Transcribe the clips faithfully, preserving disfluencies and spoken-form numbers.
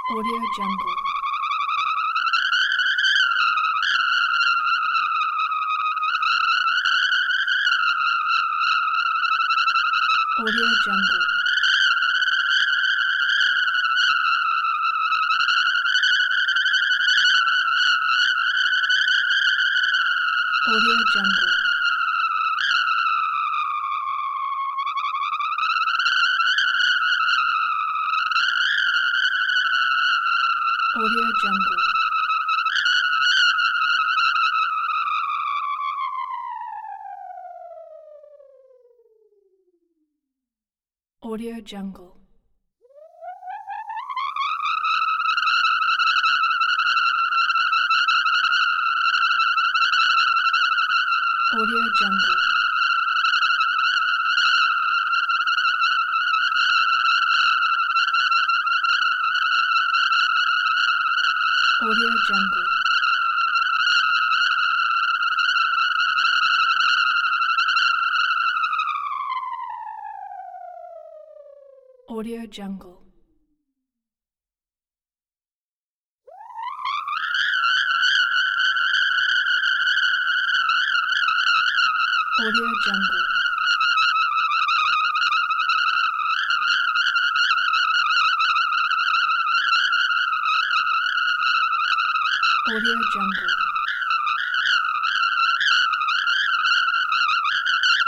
Audio Jungle. Audio Jungle. Audio Jungle. Audio Jungle. Audio Jungle. Audio Jungle. Audio Jungle. Audio Jungle. Audio Jungle. Audio Jungle.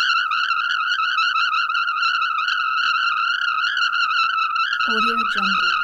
Audio Jungle.